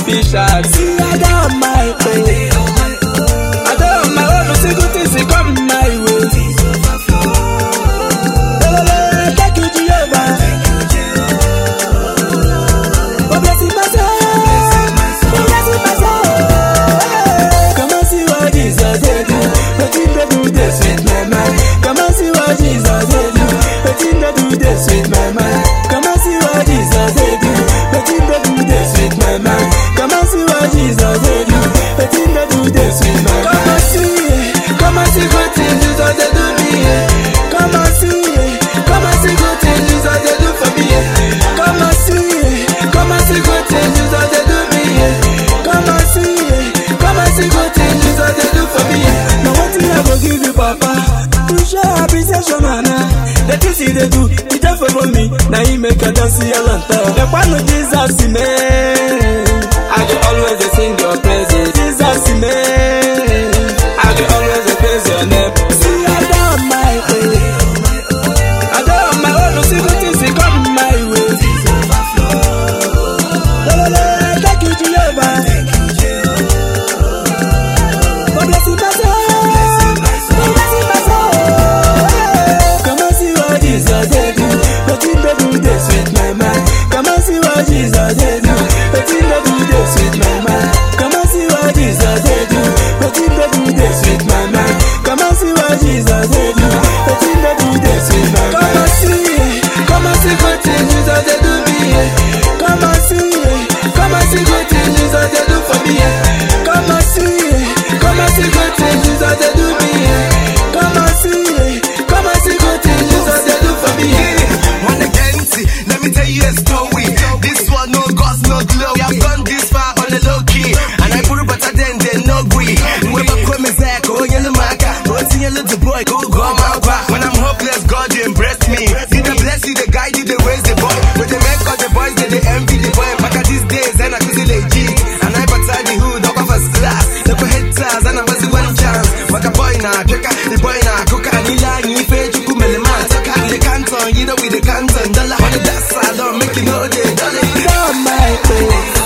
official. See, I don't my way. I don't my own. See good things they come my way. Thank you, Jehovah. For blessing my soul. For blessing my soul. Come and see what Jesus did. But in the do this with my mind. Come and see what Jesus did. But in the do this with my mind. Come and see what Jesus did. But in the do this with my mind. Come and see what Jesus did. But in the do this with my mind. Come and see good things Jesus did do me. Come and see good things Jesus did do for me. Come and see good things Jesus did do me. Come and see good things Jesus did do for me. Now what thing I go give you, Papa? To show appreciation, Anna. The things he dey do, he just for me. Now he make a dance here and there. The one of Jesus in me, I will always sing your praises. Jesus in me, I will always praise your name. See, I done my way. I done my own. See good things they come my way. Thank you, Jehovah. For blessing my soul. For blessing my soul. Come and see what Jesus did. But in the do this with my mind. Come and see what Jesus did. But in the do this with my mind. Come and see what Jesus did. But in the do this with my mind. Come and see what Jesus did. But in the do this with my mind. Come and see good things Jesus did do me. Come and see good things Jesus did do for me. Come and see good things Jesus did do me. Come and see good things Jesus did do for me. One again, let me tell you a story. This one no gods, no glory. I've gone this far on the low key, and I put it better than they no agree. When I come back, oh yellow maka, what's in your little boy? Go my back. When I'm hopeless, God you embrace me. Did the bless you, the guide you, the raise the boy. When they make all the boys, they envy the boy. Back at these days, and I could see legit. And I pattern the hood up first class. The heads and I was the one chance. But a boy now, the boy now, cook and he like me, pay to come in the man. The canton, you know, with the canton. Dollar on the dust, I don't make you know the dollar. Down my way.